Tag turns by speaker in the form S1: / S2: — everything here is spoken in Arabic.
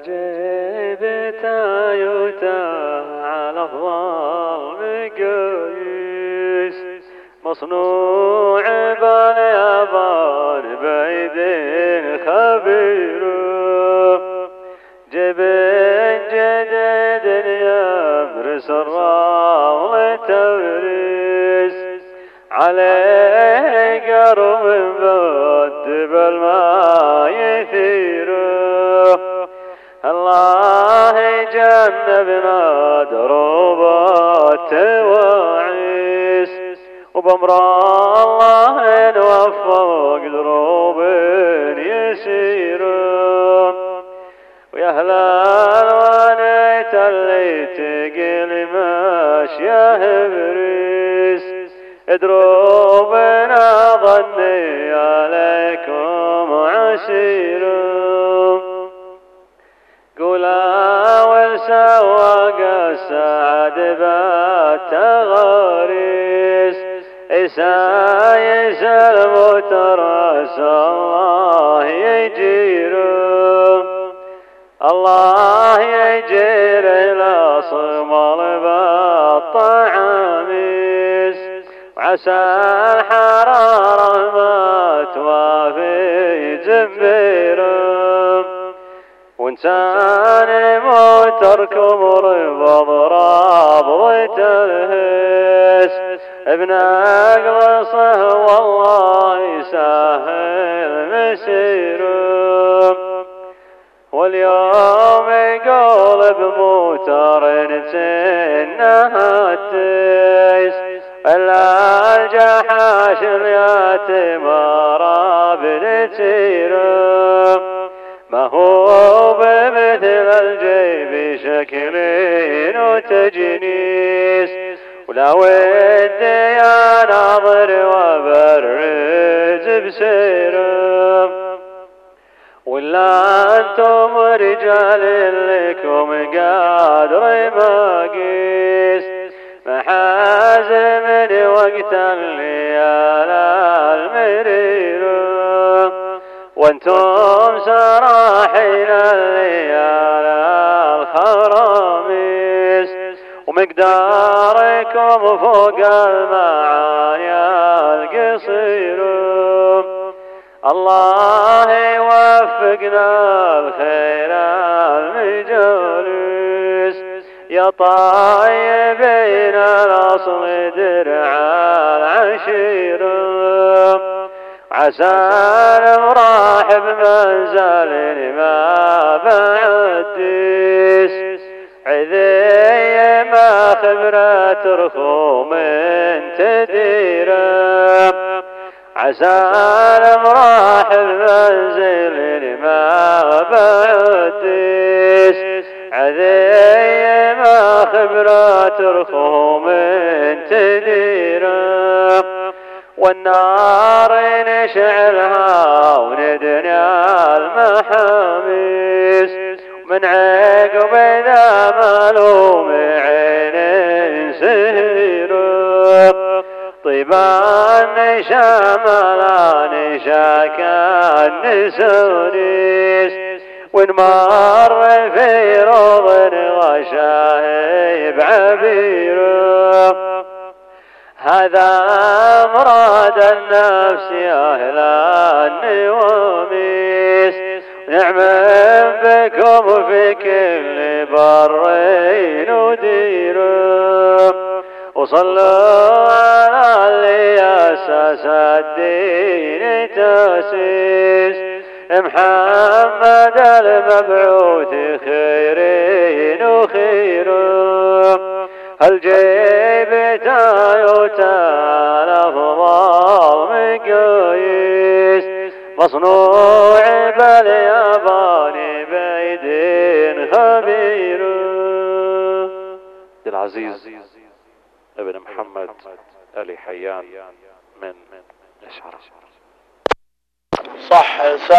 S1: جبت على أفضل مقاييس مصنوع باليابان بيد خبير جبن جديد يبرس الرمل توريس عليه قرب بد بالماء يثير الله جنبنا دروب التواعيس وبأمر الله نوفق دروب يسير ويا أهل الونيت اللي تقل ماشيه بريس دروبنا ظني عليكم عسير قولا والسواق السعد بالتغاريس إسايس المترس الله يجير الله يجير إلى صمال بالطعاميس وعسى الحرارة ما توافي زنبيره وانسان موتركم رفض رابض الهيس ابن اقلصه والله يسهل مسيره واليوم يقول بموتر نسينها التيس الا الجحاش اليتيم رابد تسيره ما هو بمثل الجيب شكلين وتجنيس ولا ودي اناظر وبرز بسيره ولا انتم رجال لكم قادر ما قيس محاز من وقت الليالي المرير وانتم سراحين الليالي الخراميس ومقداركم فوق المعاني القصير الله يوفقنا الخير المجالس يا طيبين الاصل درع العشير عسى المراحب منزل ما بعديس عذي ما خبرة رخوم تديره عسى المراحب منزل ما بعديس عذي ما خبرة رخوم تديره والنار نشعلها وندني المحاميس من عقب ذا ملوم عين سهير طيبان شمالان شاكان نسونيس ونمر في روض وشاهب عبيره هذا مراد النفس يا أهل النواميس نعم بكم في كل برين ودير وصلوا على اللي أساس الدين تأسيس محمد المبعوث خيرين وخيره الجيب تايوتا الأفضل مقاييس مصنوع باليابان بيد خبير.
S2: العزيز ابن محمد آل حيان من الشعراء.
S3: صح